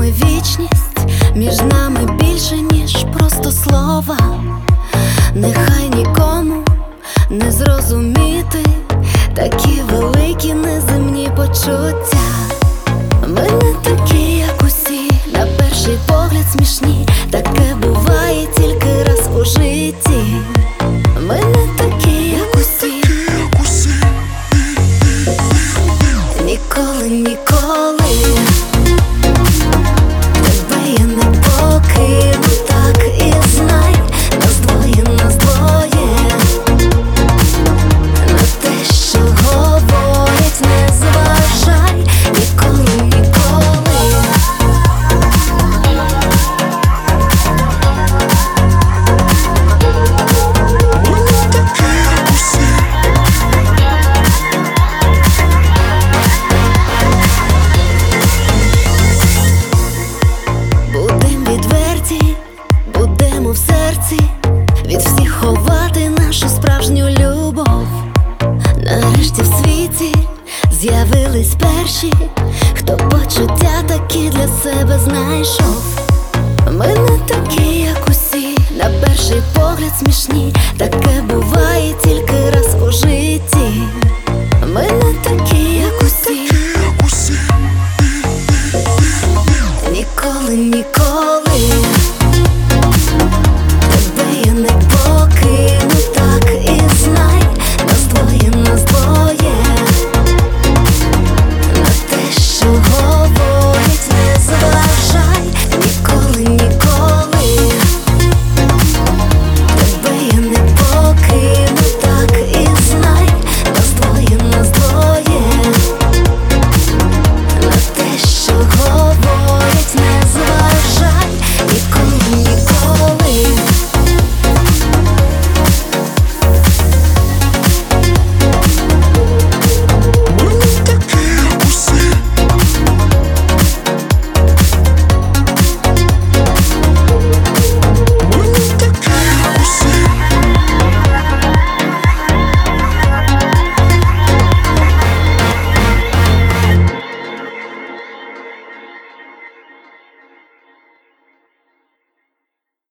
нами вічність, між нами більше, ніж просто слова. Нехай нікому не зрозуміти такі великі неземні почуття. Ми не такі, як усі, на перший погляд смішні. Таке буває тільки раз у житті. Ми не такі, як усі. Ніколи, ніколи тебе я не покину, так і знай. Нас двоє, нас двоє. На те, що говорять, не зважай. Ніколи, ніколи. Будем відверті, будемо в серці від всіх ховати нашу справжню любов. Нарешті в світі з'явились перші, хто почуття такі для себе знайшов. Ми не такі, як усі, на перший погляд смішні. Таке буває тільки раз у житті. Ми не такі, як усі. Ніколи, ніколи.